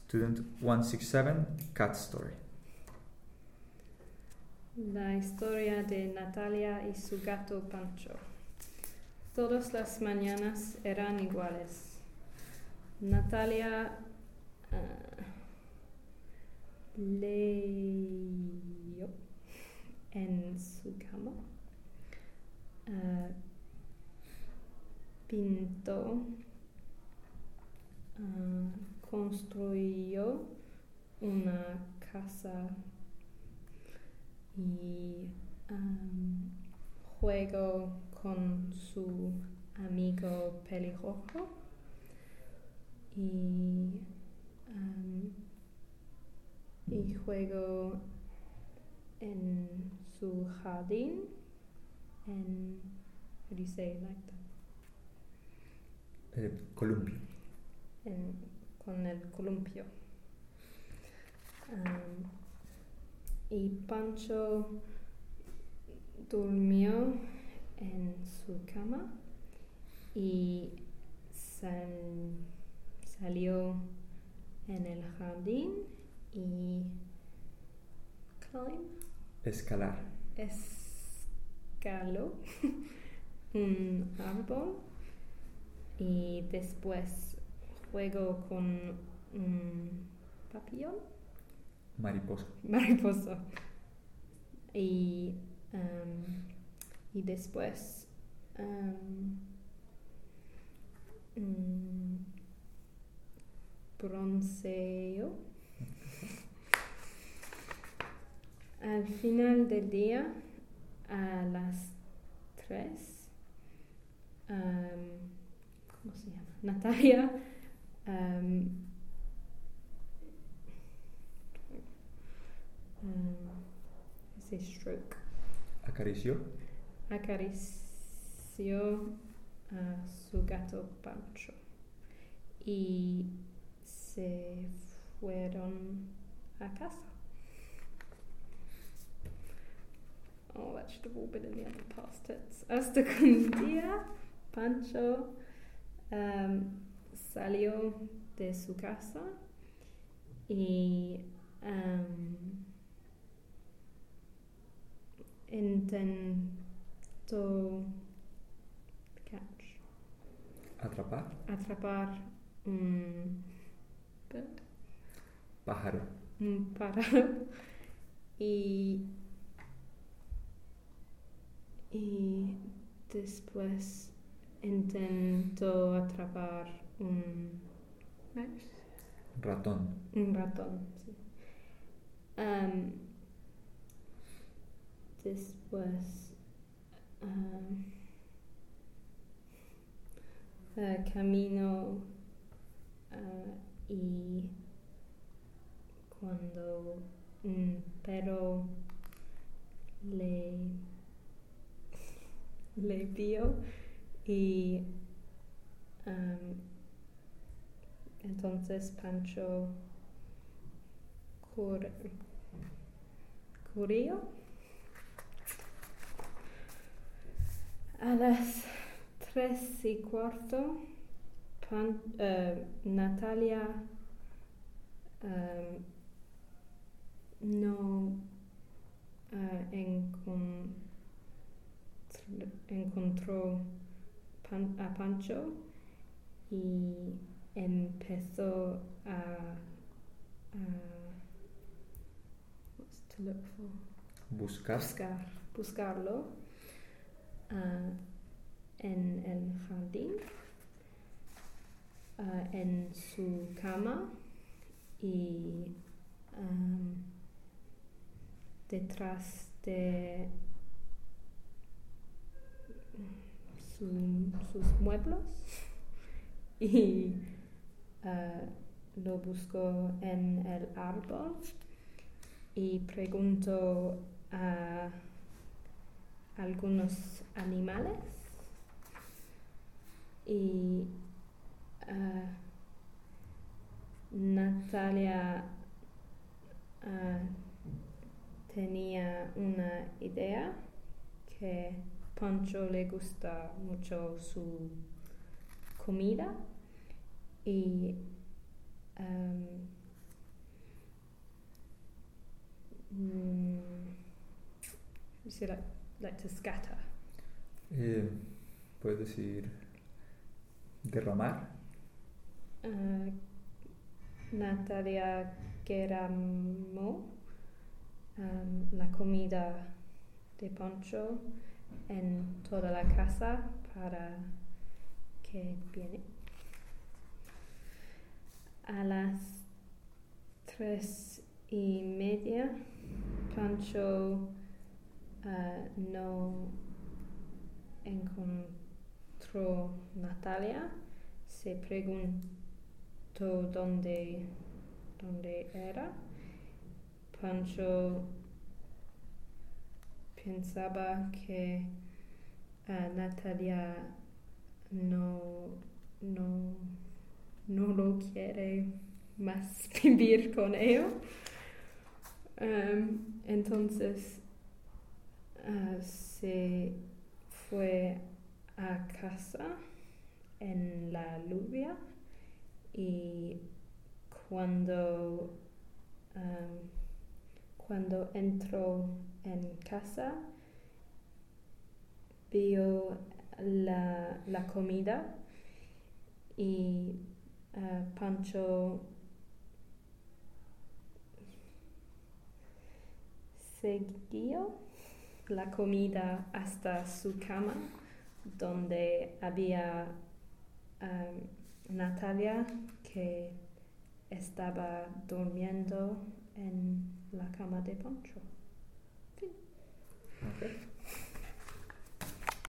Student 167, Cat Story. La historia de Natalia y su gato Pancho. Todas las mañanas eran iguales. Natalia leyó en su cama, pintó, construyó una casa y juego con su amigo pelirrojo y juego en su jardín en, how do you say like that? Columpio. Con el columpio. Y Pancho durmió en su cama y salió en el jardín y escaló un árbol y después jugó con un papillón. Mariposa. Y después bronceó. Al final del día, a las 3, ¿cómo se llama? Natalia ese stroke. Acarició a su gato Pancho y se fueron a casa. Oh, that should have all been in the other past tense. Hasta que un día Pancho salió de su casa y intentó atrapar un pájaro y después intentó atrapar un ratón, sí. Después caminó y cuando un perro le vio y entonces Pancho corrió. A las 3:15 Natalia no encontró a Pancho y empezó a what's to look for? Buscarlo en el jardín, en su cama y detrás de sus muebles y lo buscó en el árbol y preguntó a algunos animales y Natalia tenía una idea que Pancho le gusta mucho su comida y So like to scatter. Puedes decir derramar. Natalia derramó la comida de Pancho en toda la casa para que viene. A las 3:30 Pancho no encontró Natalia. Se preguntó dónde era. Pancho pensaba que Natalia no lo quiere más vivir con ellos. Entonces se fue a casa en la lluvia y cuando entró en casa vio la comida y Pancho siguió la comida hasta su cama donde había Natalia que estaba durmiendo en la cama de Pancho. Fin. Okay.